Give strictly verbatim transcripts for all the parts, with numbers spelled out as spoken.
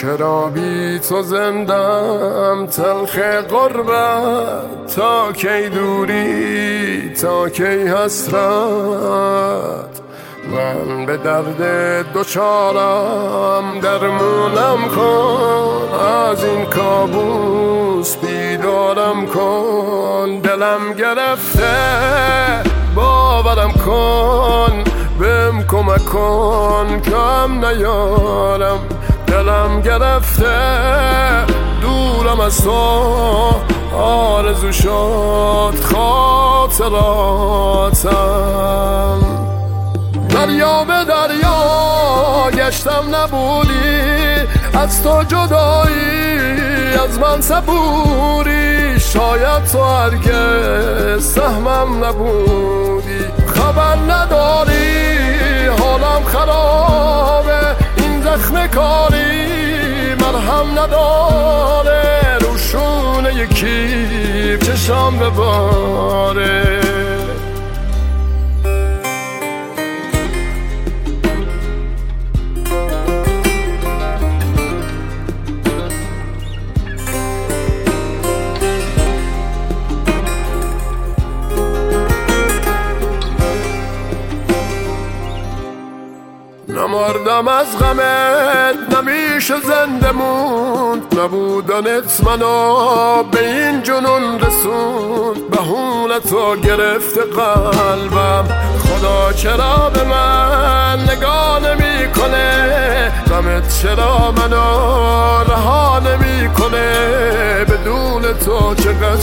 چرا بی تو زندم تلخ غربت، تا کی دوری تا کی حسرت. من به درد دوچارم درمونم کن، از این کابوس بیدارم کن. دلم گرفته باورم کن، بهم کمک کن کم نیارم. دلم گرفته دورم از تو، آرزو شد خاطراتم. دریا به دریا گشتم نبودی، از تو جدایی از من صبوری. شاید تو هرگز سهمم نبودی، خبر نداری حالم خرابه. این زخم کاری مرهم نداره، روشونه یکی چشام بباره. نمردم از غمت، نمیشه زنده موند. نبودنت منو به این جنون رسوند، بهونه تو گرفت قلبم. خدا چرا به من نگاه نمی کنه، غمت چرا منو رها نمی کنه. بدون تو چقدر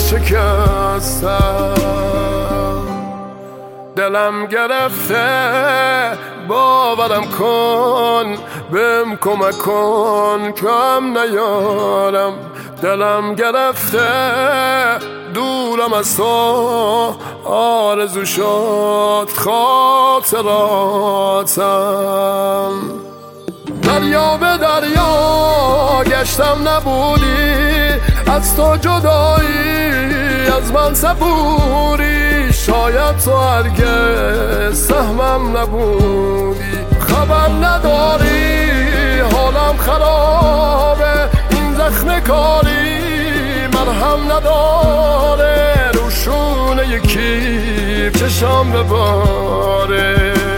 شکستم، دلم گرفته باورم کن، بهم کمک کن کم نیارم. دلم گرفته دورم از تو، آرزو شد خاطراتم. دریا به دریا گشتم نبودی، از تو جدایی از من صبوری. شاید تو هرگز سهمم نبودی، خبر نداری حالم خرابه. این زخم کاری مرهم نداره، روشونه یکی چشام بباره.